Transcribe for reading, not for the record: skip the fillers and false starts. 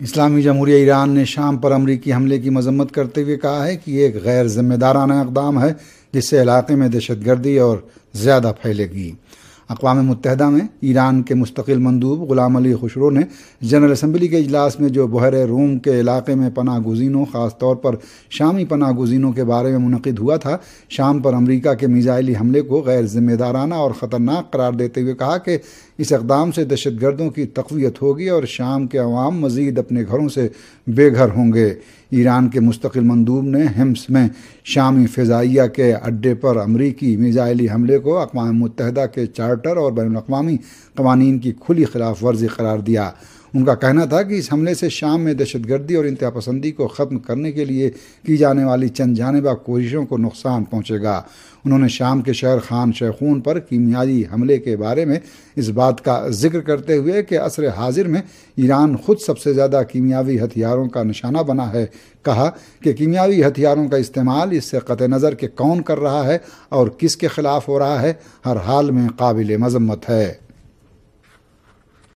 اسلامی جمہوریہ ایران نے شام پر امریکی حملے کی مذمت کرتے ہوئے کہا ہے کہ یہ ایک غیر ذمہ دارانہ اقدام ہے جس سے علاقے میں دہشت گردی اور زیادہ پھیلے گی۔ اقوام متحدہ میں ایران کے مستقل مندوب غلام علی خسرو نے جنرل اسمبلی کے اجلاس میں جو بحیرہ روم کے علاقے میں پناہ گزینوں خاص طور پر شامی پناہ گزینوں کے بارے میں منعقد ہوا تھا، شام پر امریکہ کے میزائلی حملے کو غیر ذمہ دارانہ اور خطرناک قرار دیتے ہوئے کہا کہ اس اقدام سے دہشت گردوں کی تقویت ہوگی اور شام کے عوام مزید اپنے گھروں سے بے گھر ہوں گے۔ ایران کے مستقل مندوب نے حمص میں شامی فضائیہ کے اڈے پر امریکی میزائلی حملے کو اقوام متحدہ کے چارٹر اور بین الاقوامی قوانین کی کھلی خلاف ورزی قرار دیا۔ ان کا کہنا تھا کہ اس حملے سے شام میں دہشت گردی اور انتہا پسندی کو ختم کرنے کے لیے کی جانے والی چند جانبہ کوششوں کو نقصان پہنچے گا۔ انہوں نے شام کے شہر خان شیخون پر کیمیائی حملے کے بارے میں اس بات کا ذکر کرتے ہوئے کہ عصر حاضر میں ایران خود سب سے زیادہ کیمیاوی ہتھیاروں کا نشانہ بنا ہے، کہا کہ کیمیاوی ہتھیاروں کا استعمال اس سے قطع نظر کہ کون کر رہا ہے اور کس کے خلاف ہو رہا ہے، ہر حال میں قابل مذمت ہے۔